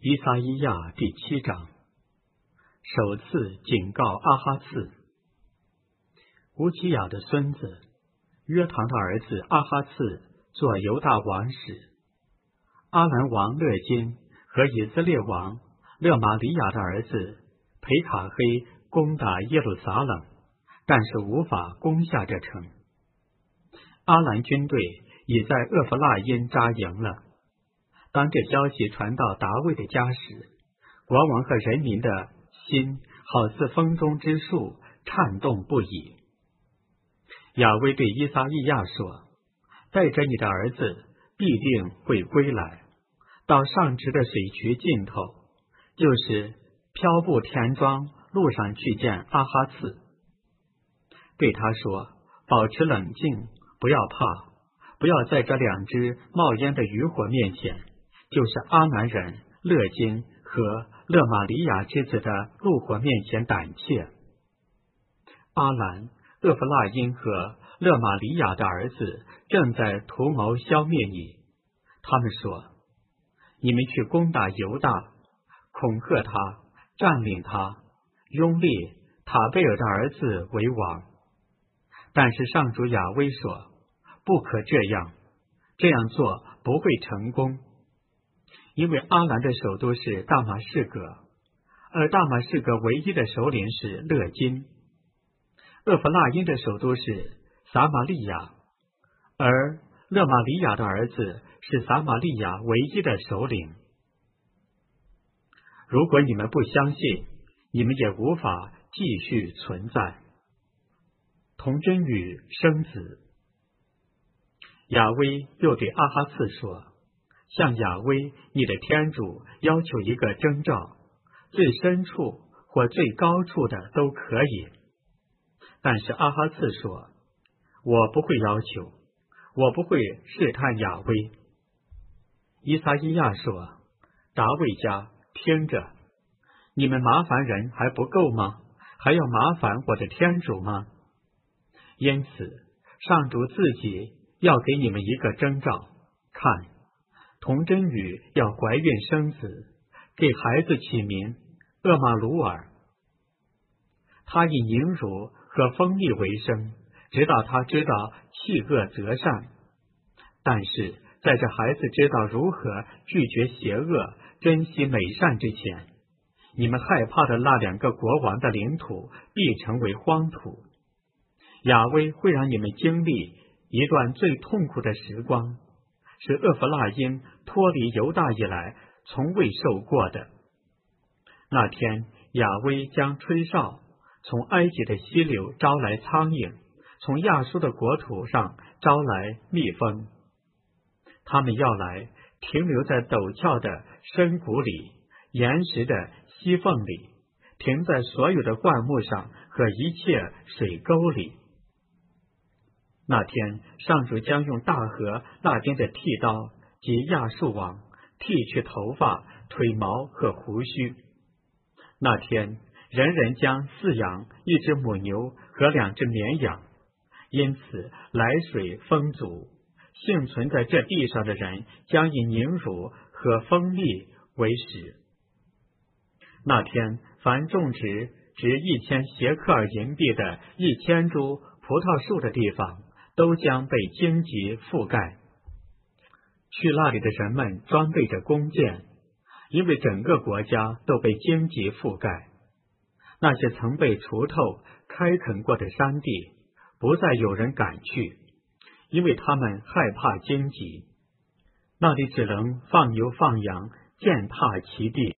以撒伊亚第7章，首次警告阿哈次。乌基亚的孙子约堂的儿子阿哈次做犹大王时，阿兰王勒金和以色列王勒玛利亚的儿子裴卡黑攻打耶路撒冷，但是无法攻下这城。阿兰军队已在厄弗拉因扎营了。当这消息传到达卫的家时，国王和人民的心好似风中之树，颤动不已。亚威对以撒意亚说：带着你的儿子必定会归来，到上池的水渠尽头，就是漂布田庄路上去见阿哈次。对他说：保持冷静，不要怕，不要在这2只冒烟的渔火面前，就是阿南人勒金和勒玛利亚之子的怒火面前胆怯。阿兰、厄弗拉因和勒玛利亚的儿子正在图谋消灭你。他们说：你们去攻打犹大，恐吓他，占领他，拥立塔贝尔的儿子为王。但是上主亚威说：不可这样，这样做不会成功。因为阿兰的首都是大马士革，而大马士革唯一的首领是勒金。厄弗拉因的首都是撒玛利亚，而勒玛利亚的儿子是撒玛利亚唯一的首领。如果你们不相信，你们也无法继续存在。童真语生子。亚威又对阿哈次说：向亚威你的天主要求一个征兆，最深处或最高处的都可以。但是阿哈次说：我不会要求，我不会试探亚威。以撒伊亚说：达卫家，听着，你们麻烦人还不够吗？还要麻烦我的天主吗？因此上主自己要给你们一个征兆，看，童真女要怀孕生子，给孩子起名厄马鲁尔。他以宁辱和锋利为生，直到他知道弃恶择善。但是在这孩子知道如何拒绝邪恶，珍惜美善之前，你们害怕的那2个国王的领土必成为荒土。亚威会让你们经历一段最痛苦的时光，是厄弗拉因脱离犹大以来从未受过的。那天亚威将吹哨，从埃及的溪流招来苍蝇，从亚述的国土上招来蜜蜂。他们要来停留在陡峭的深谷里，岩石的溪缝里，停在所有的灌木上和一切水沟里。那天上主将用大河那边的剃刀及亚述王剃去头发、腿毛和胡须。那天人人将饲养1只母牛和2只绵羊，因此来水丰足。幸存在这地上的人将以宁辱和锋利为食。那天凡种植1000谢克尔银币的1000株葡萄树的地方都将被荆棘覆盖。去那里的人们装备着弓箭，因为整个国家都被荆棘覆盖。那些曾被锄头开垦过的山地，不再有人敢去，因为他们害怕荆棘。那里只能放牛放羊，践踏其地。